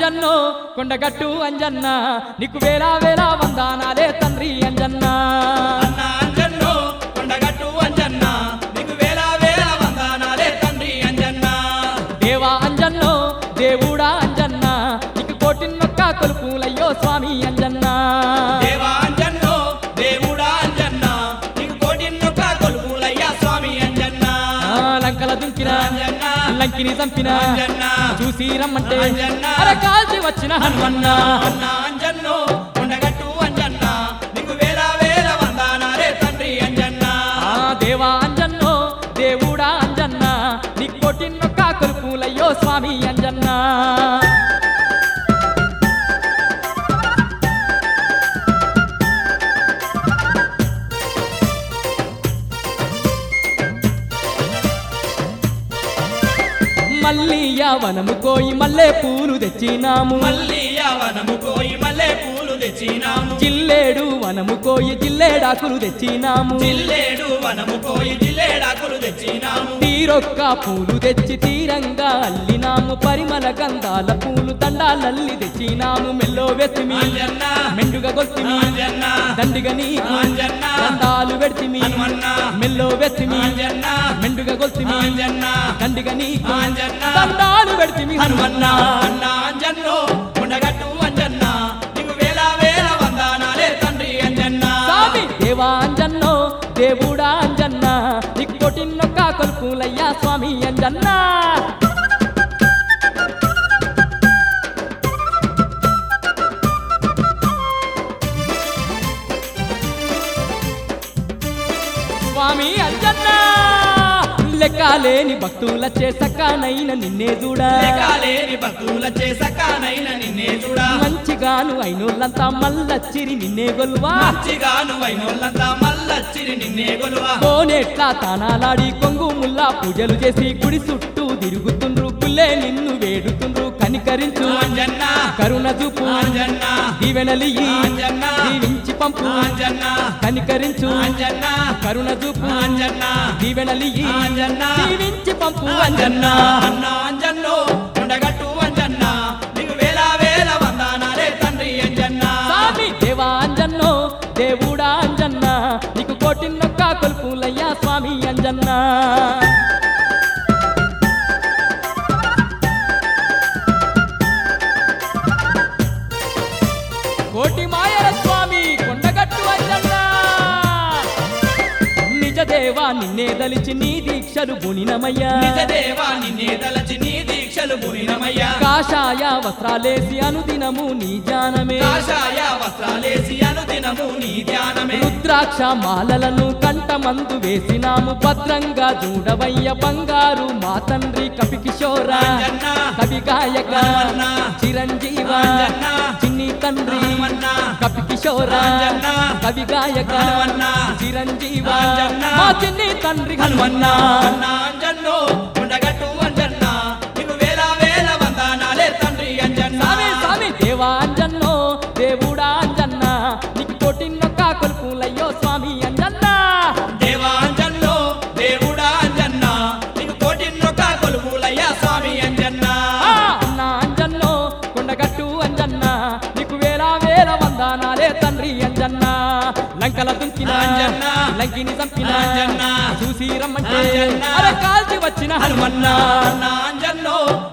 అంజన్నో కొండగట్టు అంజన్న నీకు వేల వేల వందనాలే తండ్రి అంజన్న అన్న అంజన్నో కొండగట్టు అంజన్న నీకు వేల వేల వందనాలే తండ్రి అంజన్న దేవా అంజన్నో దేవుడా అంజన్న నీకు కోటిన్నొక్క కొలుపులయ్యో స్వామి అంజన్న దేవా అంజన్నో దేవుడా అంజన్న నీకు కోటిన్నొక్క కొలుపులయ్యా స్వామి అంజన్న లంకల దుంకిన అంజన్న లంకిని చంపిన అంజన్న చూసి రమ్మంటే అంజన్న అరే కాల్చి వచ్చిన హనుమన్న అన్న అంజన్నో కొండగట్టు అంజన్న నీకు వేల వేల వందనాలే తండ్రి అంజన్న దేవా అంజన్నో దేవుడా అంజన్న నీకు కోటిన్నొక్క కొలుపులయ్యో స్వామి అంజన్న మల్లియ వనము కోయి మల్లె పూలు తెచ్చినాము మల్లియ వనము కోయి మల్లె పూలు తెచ్చినాము జిల్లేడు వనము కోయి జిల్లేడాకులు తెచ్చినాము జిల్లేడు వనము కోయి జిల్లేడాకులు తెచ్చినాము తీరొక్క పూలు తెచ్చి తీరంగా అల్లినాము పరిమళ గంధాల పూలు దండాలల్లి తెచ్చినాము మెల్లో వెతిమి అంజన్న మెండుగా గొల్తిమి అంజన్న దండిగా నీకు అంజన్న దండాలు పెడితిమి హనుమన్న మెల్లో వెతిమి అంజన్న మెండుగా గొల్తిమి అంజన్న దండిగా నీకు అంజన్న దండాలు పెడితిమి హనుమన్న హనుమన్న అన్న అంజన్నో కొండగట్టు అంజన్న నీకు వేల వేల వందనాలే తండ్రి అంజన్న స్వామి దేవా అంజన్నో దేవుడా అంజన్న నీకు కోటిన్నొక్క కొలుపులయ్యా స్వామి అంజన్న స్వామి అంజన్న లెక్కలేని భక్తులచ్చే సకానైన నిన్నే చూడా లేకాలేని భక్తుల చేసకానైన నిన్నే చూడా మంచిగాను అయినోళ్ళంతా మల్లచ్చిరి నిన్నే గొల్వా మంచిగాను వైనోళ్ళంతా మల్లచ్చిరి నిన్నే గొలువా కోనేట్లా తానాలాడి కొంగు ముల్లా పూజలు చేసి గుడి చుట్టూ తిరుగుతుండ్రు పుల్లే నిన్ను వేడుతుండ్రు కనికరించు అంజన్న కరుణ చూపు అంజన్న దీవెనలియి అంజన్న దీవించి పంపు అంజన్న కనికరించు అంజన్న కరుణ చూపు అంజన్న దీవెనలియి అంజన్న దీవించి పంపు అంజన్న అంజన్న అన్న అంజన్నో కొండగట్టు అంజన్న నీకు వేల వేల వందనాలే తండ్రి అంజన్న స్వామి దేవా అంజన్నో దేవుడా అంజన్న నీకు కోటిన్నొక్క కొలుపులయ్యా స్వామి అంజన్న కోటి మాయల స్వామి కొండగట్టు అంజన్న నిజ దేవా నిన్నే దలిచి నీ దీక్షలు గుణినమయ్యా నిజదేవా నిన్నే తలచి నీ దీక్షలు గురినమయ్యా కాషాయ వస్త్రాలేసి అనుదినము నీ ధ్యానమే కాషాయ వస్త్రాలేసి అనుదినము నీ ధ్యానమే రుద్రాక్ష మాలలను కంఠమందు వేసినాము భద్రంగా చూడవయ్య బంగారు మా తండ్రి కవి కిషోర అంజన్న కవి గాయక హనుమన్న చిరంజీవ అంజన్న చిన్ని తండ్రి హనుమన్న కవి కిషోర అంజన్న కవి గాయక హనుమన్న చిరంజీవ అంజన్న మా చిన్ని తండ్రి హనుమన్న హనుమన్న అన్న అంజన్నో కొండగట్టు అంజన్న నీకు వేల వేల వందనాలే తండ్రి అంజన్న స్వామి స్వామి దేవా అంజన్నో దేవుడా అంజన్న నీకు కోటిన్నొక్క కొలుపులయ్యో స్వామి అంజన్న దేవా అంజన్నో దేవుడా అంజన్న నీకు కోటిన్నొక్క కొలుపులయ్యా స్వామి అంజన్న అన్న అంజన్నో కొండగట్టు అంజన్న నీకు వేల వేల వందనాలే తండ్రి అంజన్న లంకల దుంకిన అంజన్న లంకిని చంపిన అంజన్న చూసి రమ్మంటే అంజన్న అరే కాల్చి వచ్చిన హనుమన్న అన్న అంజన్నో